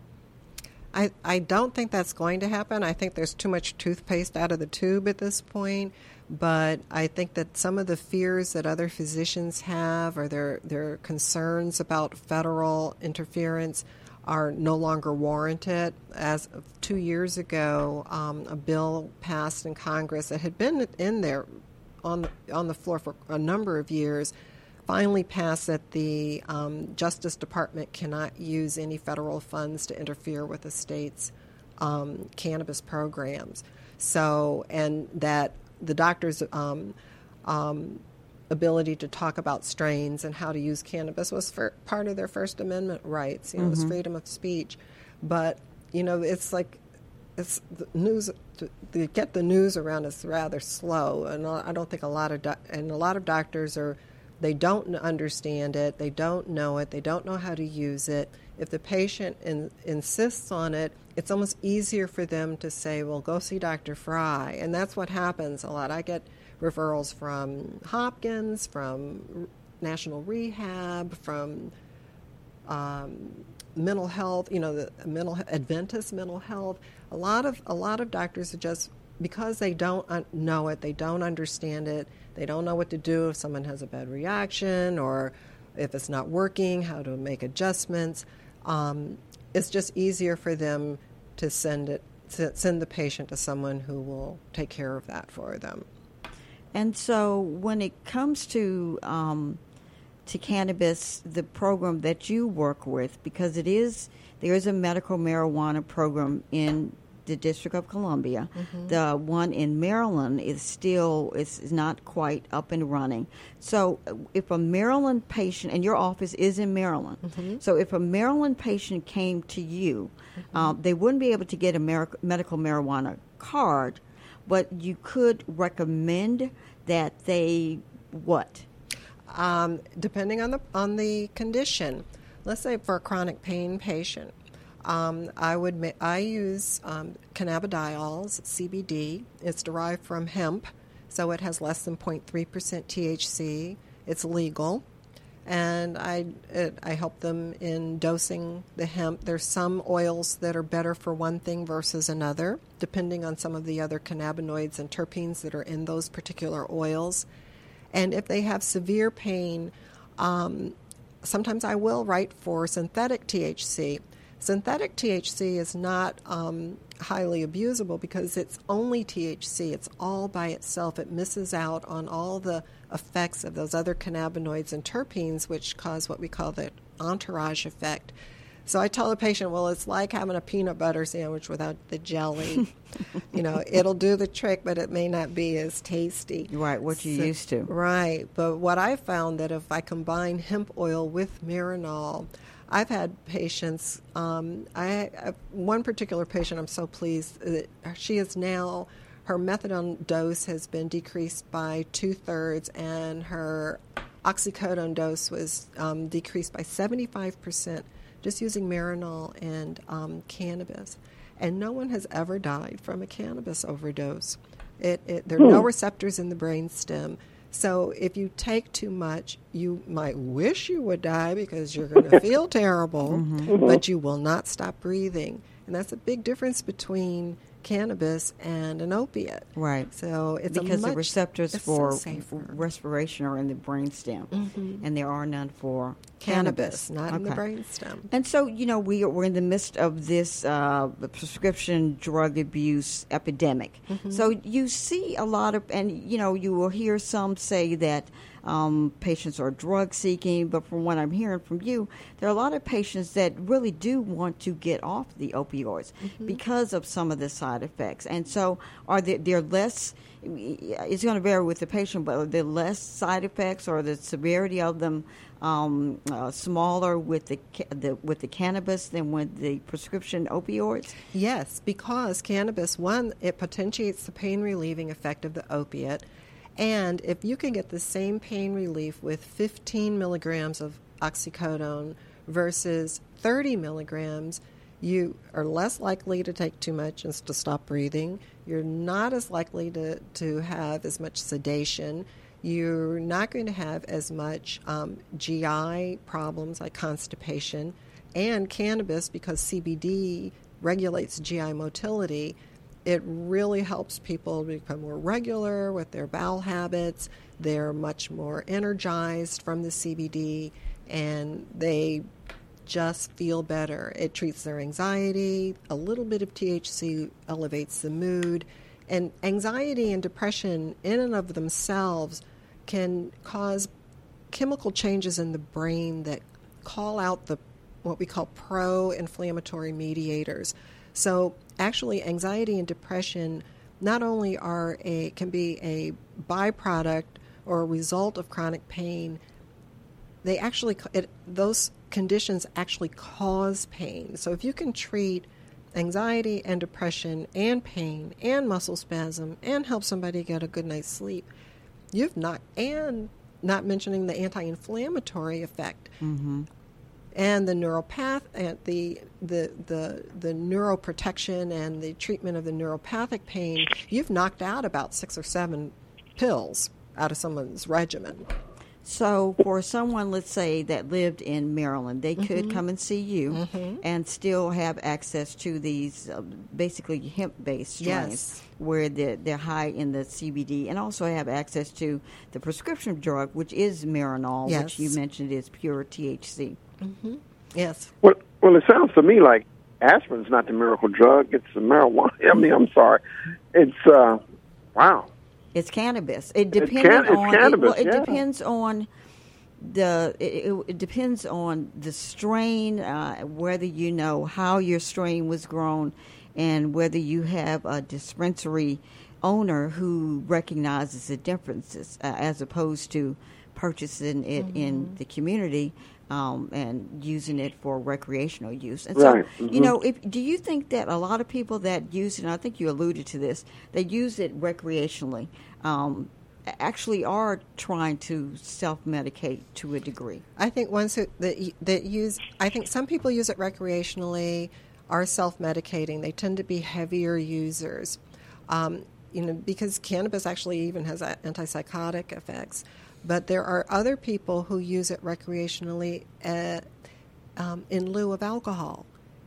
I, I don't think that's going to happen. I think there's too much toothpaste out of the tube at this point. But I think that some of the fears that other physicians have or their, their concerns about federal interference are no longer warranted. As of two years ago, um, a bill passed in Congress that had been in there on the, on the floor for a number of years, finally passed that the um, Justice Department cannot use any federal funds to interfere with the state's um, cannabis programs. So, and that the doctor's um, um, ability to talk about strains and how to use cannabis was for part of their First Amendment rights. You know, mm-hmm. it was freedom of speech. But, you know, it's like, it's the news, to, to get the news around is rather slow. And I don't think a lot of, do- and a lot of doctors are, they don't understand it, they don't know it, they don't know how to use it. If the patient in, insists on it, it's almost easier for them to say, well, go see Doctor Fry. And that's what happens a lot. I get referrals from Hopkins, from National Rehab, from um, mental health, you know, the mental Adventist mental health. A lot of a lot of doctors are just, because they don't know it, they don't understand it, they don't know what to do if someone has a bad reaction or if it's not working, how to make adjustments. Um, it's just easier for them to send it, to send the patient to someone who will take care of that for them. And so, when it comes to um, to cannabis, the program that you work with, because it is there is a medical marijuana program in the District of Columbia. Mm-hmm. The one in Maryland is still is, is not quite up and running. So if a Maryland patient, and your office is in Maryland, mm-hmm. so if a Maryland patient came to you, mm-hmm. um, they wouldn't be able to get a mer- medical marijuana card, but you could recommend that they what? Um, depending on the on the condition. Let's say for a chronic pain patient, Um, I would ma- I use um, cannabidiols, C B D. It's derived from hemp, so it has less than zero point three percent T H C. It's legal, and I it, I help them in dosing the hemp. There's some oils that are better for one thing versus another, depending on some of the other cannabinoids and terpenes that are in those particular oils. And if they have severe pain, um, sometimes I will write for synthetic T H C. Synthetic T H C is not um, highly abusable because it's only T H C. It's all by itself. It misses out on all the effects of those other cannabinoids and terpenes, which cause what we call the entourage effect. So I tell the patient, well, it's like having a peanut butter sandwich without the jelly. You know, it'll do the trick, but it may not be as tasty. Right, what you so, used to. Right, but what I found that if I combine hemp oil with Marinol, I've had patients, um, I, I one particular patient, I'm so pleased that she is now, her methadone dose has been decreased by two-thirds, and her oxycodone dose was um, decreased by seventy-five percent just using Marinol and um, cannabis. And no one has ever died from a cannabis overdose. It, it, there are no receptors in the brainstem. So if you take too much, you might wish you would die because you're going to feel terrible, mm-hmm. but you will not stop breathing. And that's a big difference between cannabis and an opiate. Right. So it's because a much, the receptors for so respiration are in the brainstem, mm-hmm. and there are none for cannabis, cannabis. not okay. in the brainstem. And so, you know, we, we're in the midst of this uh, prescription drug abuse epidemic. Mm-hmm. So you see a lot of, and, you know, you will hear some say that Um, patients are drug seeking, but from what I'm hearing from you, there are a lot of patients that really do want to get off the opioids mm-hmm. because of some of the side effects. And so, are there, there less? It's going to vary with the patient, but are there less side effects, or the severity of them um, uh, smaller with the, the with the cannabis than with the prescription opioids? Yes, because cannabis, one, it potentiates the pain relieving effect of the opiate. And if you can get the same pain relief with fifteen milligrams of oxycodone versus thirty milligrams, you are less likely to take too much and to stop breathing. You're not as likely to, to have as much sedation. You're not going to have as much um, G I problems like constipation. And cannabis, because C B D regulates G I motility, it really helps people become more regular with their bowel habits. They're much more energized from the C B D, and they just feel better. It treats their anxiety. A little bit of T H C elevates the mood. And anxiety and depression in and of themselves can cause chemical changes in the brain that call out the what we call pro-inflammatory mediators. So actually, anxiety and depression not only are a can be a byproduct or a result of chronic pain, they actually it, those conditions actually cause pain. So if you can treat anxiety and depression and pain and muscle spasm and help somebody get a good night's sleep, you've not and not mentioning the anti-inflammatory effect. Mm-hmm. And the neuropath and the the the the neuroprotection and the treatment of the neuropathic pain, you've knocked out about six or seven pills out of someone's regimen. So for someone, let's say, that lived in Maryland, they could mm-hmm. come and see you mm-hmm. and still have access to these uh, basically hemp-based strains yes. where they're, they're high in the C B D, and also have access to the prescription drug, which is Marinol, yes. which you mentioned is pure T H C. Mm-hmm. Yes. Well, well, it sounds to me like aspirin's not the miracle drug. It's the marijuana. I mean, I'm sorry. It's, uh, wow. It's cannabis. It depends it's can- on it's cannabis, it, well, it yeah. depends on the it, it, it depends on the strain, uh, whether you know how your strain was grown, and whether you have a dispensary owner who recognizes the differences, uh, as opposed to purchasing it mm-hmm. in the community. Um, and using it for recreational use. And so, right. mm-hmm. you know, if, do you think that a lot of people that use it, and I think you alluded to this, they use it recreationally, um, actually are trying to self-medicate to a degree? I think ones who, that, that use, I think some people use it recreationally are self-medicating. They tend to be heavier users, um, you know, because cannabis actually even has antipsychotic effects. But there are other people who use it recreationally at, um, in lieu of alcohol.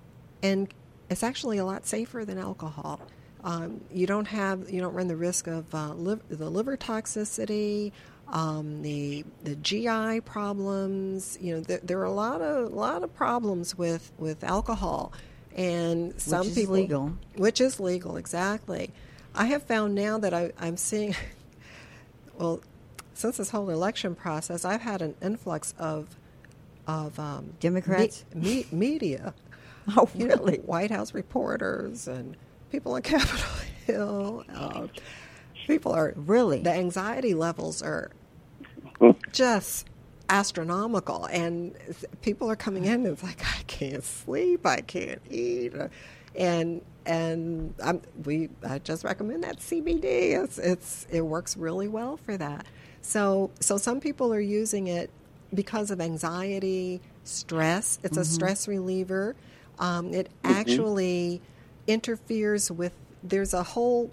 And it's actually a lot safer than alcohol. Um, you don't have, you don't run the risk of uh, liv- the liver toxicity, um, the the G I problems. You know, there, there are a lot of a lot of problems with, with alcohol, and some which is people legal. Which is legal, exactly. I have found now that I, I'm seeing, well. Since this whole election process, I've had an influx of of um, Democrats, me, me, media. Oh, you really? know, White House reporters and people on Capitol Hill. Uh, people are really the anxiety levels are just astronomical, and people are coming in and it's like, I can't sleep, I can't eat, and and I'm, we I just recommend that C B D. It's it's it works really well for that. So so some people are using it because of anxiety, stress. It's mm-hmm. a stress reliever. Um, it mm-hmm. actually interferes with, there's a whole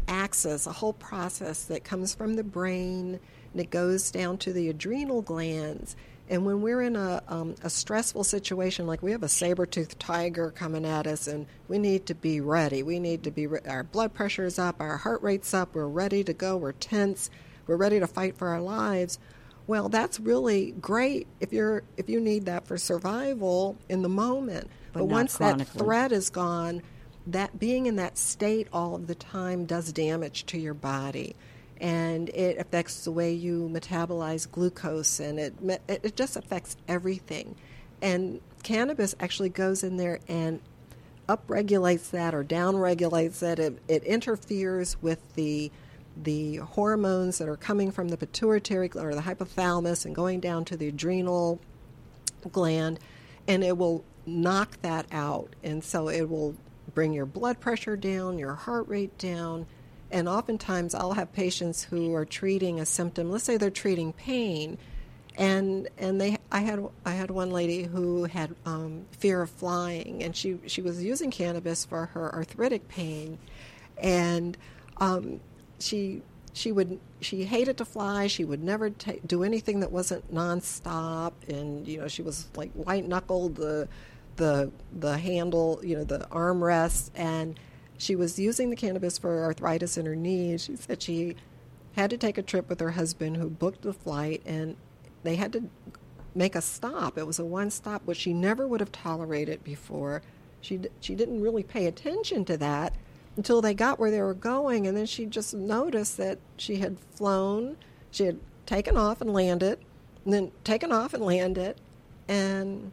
axis, a whole process that comes from the brain and it goes down to the adrenal glands. And when we're in a, um, a stressful situation, like we have a saber-toothed tiger coming at us and we need to be ready. We need to be, re- our blood pressure is up, our heart rate's up, we're ready to go, we're tense, we're ready to fight for our lives. Well, that's really great if you're if you need that for survival in the moment. But, but once that threat is gone, that being in that state all of the time does damage to your body. And it affects the way you metabolize glucose, and it it just affects everything. And cannabis actually goes in there and upregulates that or downregulates that. It, it interferes with the the hormones that are coming from the pituitary or the hypothalamus and going down to the adrenal gland, and it will knock that out. And so it will bring your blood pressure down, your heart rate down. And oftentimes I'll have patients who are treating a symptom. Let's say they're treating pain, and and they I had I had one lady who had um, fear of flying, and she she was using cannabis for her arthritic pain, and um, she she would she hated to fly. She would never ta- do anything that wasn't nonstop, and you know she was like white knuckled the the the handle, you know, the armrest, and she was using the cannabis for arthritis in her knees. She said she had to take a trip with her husband who booked the flight, and they had to make a stop. It was a one stop, which she never would have tolerated before. She she didn't really pay attention to that until they got where they were going, and then she just noticed that she had flown, she had taken off and landed, and then taken off and landed, and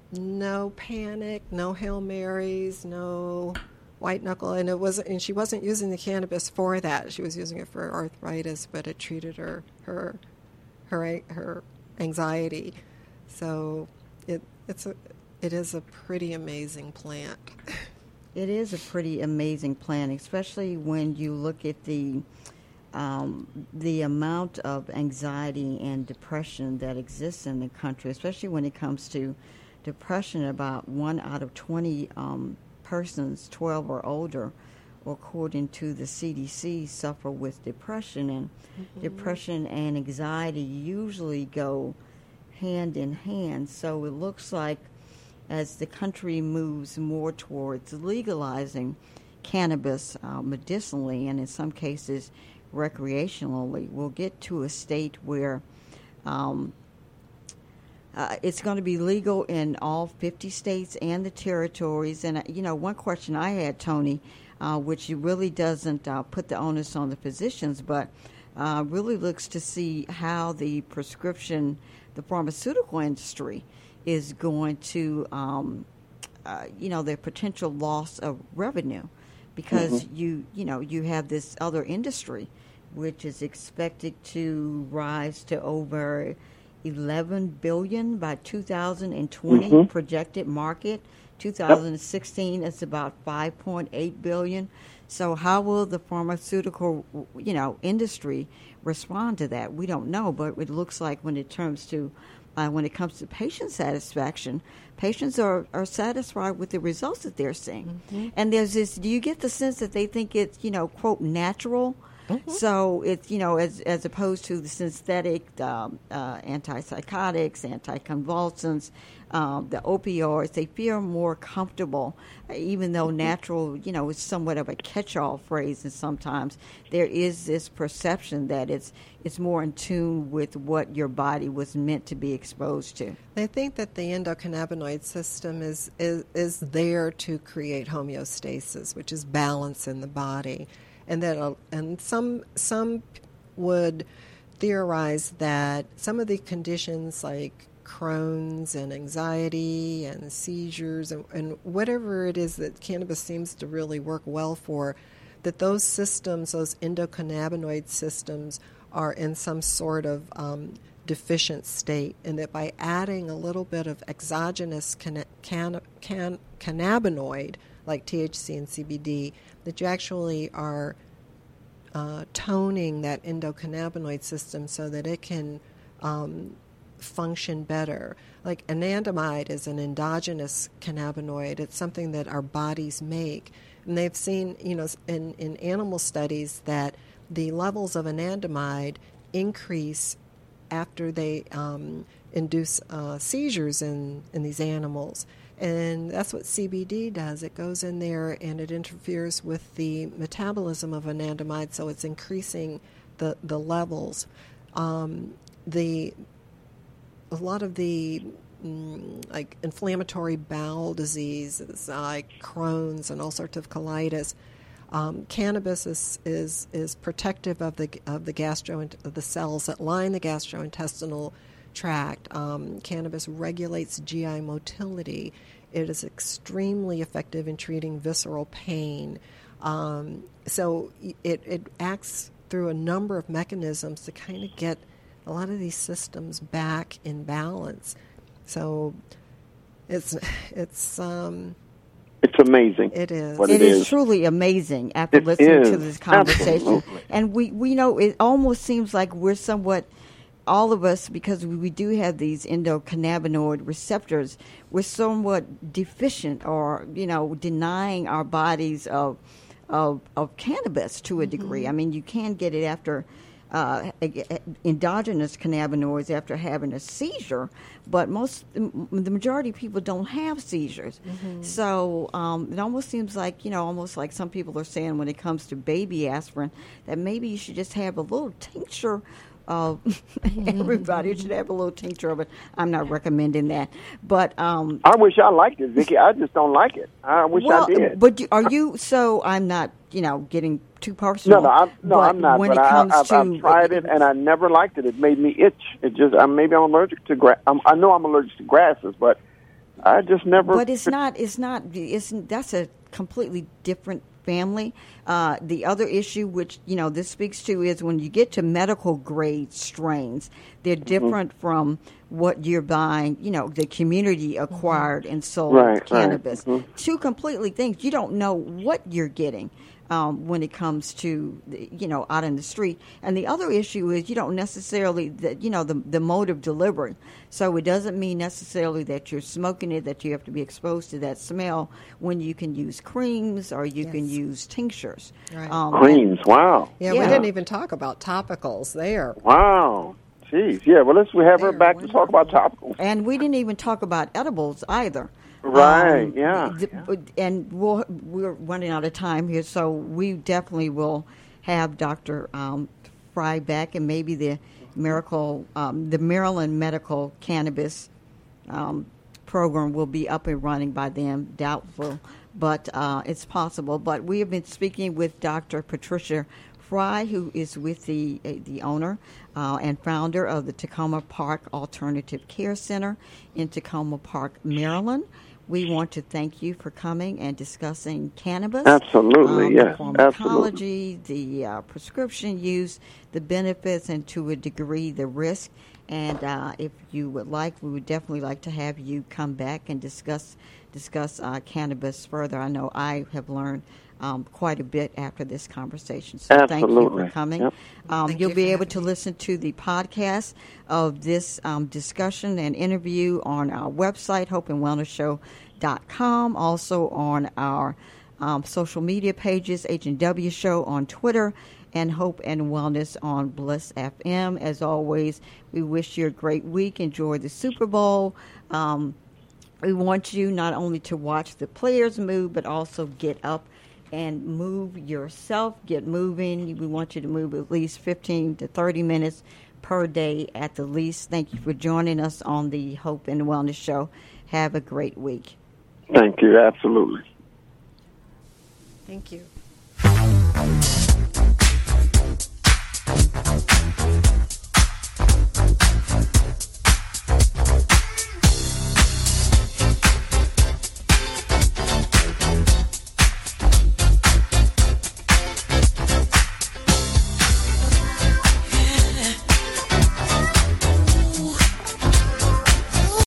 no panic, no Hail Marys, no white knuckle, and it wasn't. And she wasn't using the cannabis for that. She was using it for arthritis, but it treated her her her her anxiety. So it it's a it is a pretty amazing plant. It is a pretty amazing plant, especially when you look at the um, the amount of anxiety and depression that exists in the country, especially when it comes to depression. About one out of twenty um, persons, twelve or older, according to the C D C, suffer with depression, and mm-hmm. depression and anxiety usually go hand in hand. So it looks like as the country moves more towards legalizing cannabis uh, medicinally and in some cases recreationally, we'll get to a state where um, uh, it's going to be legal in all fifty states and the territories. And, uh, you know, one question I had, Tony, uh, which really doesn't uh, put the onus on the physicians, but uh, really looks to see how the prescription, the pharmaceutical industry is going to, um, uh, you know, the potential loss of revenue, because mm-hmm. you, you know, you have this other industry, which is expected to rise to over eleven billion by two thousand twenty. Mm-hmm. Projected market. two thousand sixteen, it's about five point eight billion. So how will the pharmaceutical, you know, industry respond to that? We don't know, but it looks like when it comes to Uh, when it comes to patient satisfaction, patients are, are satisfied with the results that they're seeing. Mm-hmm. And there's this, do you get the sense that they think it's, you know, quote, natural? Mm-hmm. So it's, you know, as as opposed to the synthetic um, uh, antipsychotics, anticonvulsants, um, the opioids, they feel more comfortable, uh, even though natural, you know, is somewhat of a catch-all phrase, and sometimes there is this perception that it's it's more in tune with what your body was meant to be exposed to. I think that the endocannabinoid system is, is, is there to create homeostasis, which is balance in the body. And that, uh, and some some would theorize that some of the conditions like Crohn's and anxiety and seizures and, and whatever it is that cannabis seems to really work well for, that those systems, those endocannabinoid systems, are in some sort of um, deficient state, and that by adding a little bit of exogenous can, can, can, cannabinoid like T H C and C B D, that you actually are uh, toning that endocannabinoid system so that it can um, function better. Like anandamide is an endogenous cannabinoid. It's something that our bodies make. And they've seen, you know, in, in animal studies that the levels of anandamide increase after they um, induce uh, seizures in, in these animals. And that's what C B D does. It goes in there and it interferes with the metabolism of anandamide, so it's increasing the, the levels. Um, the a lot of the mm, like inflammatory bowel diseases, like Crohn's and ulcerative colitis, um, cannabis is, is is protective of the of the gastro of the cells that line the gastrointestinal tract. Um, cannabis regulates G I motility. It is extremely effective in treating visceral pain. Um, so it, it acts through a number of mechanisms to kind of get a lot of these systems back in balance. So it's it's um, it's amazing. It is. What it it is, is truly amazing after it listening is. to this conversation. Absolutely. And we, we know it almost seems like we're somewhat, all of us, because we, we do have these endocannabinoid receptors, we're somewhat deficient or, you know, denying our bodies of of, of cannabis to a degree. Mm-hmm. I mean, you can get it after uh, endogenous cannabinoids after having a seizure, but most, the majority of people don't have seizures. Mm-hmm. So um, it almost seems like, you know, almost like some people are saying when it comes to baby aspirin, that maybe you should just have a little tincture. Uh, everybody should have a little tincture of it. I'm not recommending that, but um, I wish I liked it, Vicki. I just don't like it. I wish well, I did. But you, are you? So I'm not, you know, getting too personal. No, no, I'm, no, I'm not. When but it comes I, I've, to, I've tried it, and I never liked it. It made me itch. It just, I, maybe I'm allergic to grass. I know I'm allergic to grasses, but I just never. But it's not. It's not. It's that's a completely different family. Uh, the other issue, which, you know, this speaks to, is when you get to medical grade strains, they're different mm-hmm. from what you're buying, you know, the community acquired mm-hmm. and sold right, cannabis. Right. Mm-hmm. Two completely things. You don't know what you're getting um, when it comes to, you know, out in the street. And the other issue is you don't necessarily, the, you know, the, the mode of delivery. So it doesn't mean necessarily that you're smoking it, that you have to be exposed to that smell, when you can use creams or you yes. can use tinctures. Right. Um, creams, wow. Yeah, yeah, we didn't even talk about topicals there. Wow. Jeez, yeah, well, let's we have her back wonderful. to talk about topicals. And we didn't even talk about edibles either. Right, um, yeah, the, yeah. And we'll, we're running out of time here, so we definitely will have Doctor Um, Fry back, and maybe the Miracle, um, the Maryland Medical Cannabis um, program will be up and running by then. Doubtful, but uh, it's possible. But we have been speaking with Doctor Patricia Fry, who is with the uh, the owner uh, and founder of the Takoma Park Alternative Care Center in Takoma Park, Maryland. We want to thank you for coming and discussing cannabis. Absolutely, um, yes. The pharmacology, absolutely. the uh, prescription use, the benefits, and to a degree the risk. And uh, if you would like, we would definitely like to have you come back and discuss discuss uh, cannabis further. I know I have learned um, quite a bit after this conversation. So Absolutely. Thank you for coming. Yep. Um, Thank you'll you be for able to listen to the podcast of this um, discussion and interview on our website, hope and wellness show dot com. Also on our um, social media pages, H and W Show on Twitter, and Hope and Wellness on Bliss F M. As always, we wish you a great week. Enjoy the Super Bowl. Um, we want you not only to watch the players move, but also get up and move yourself, get moving. We want you to move at least fifteen to thirty minutes per day at the least. Thank you for joining us on the Hope and Wellness Show. Have a great week. Thank you. Absolutely. Thank you.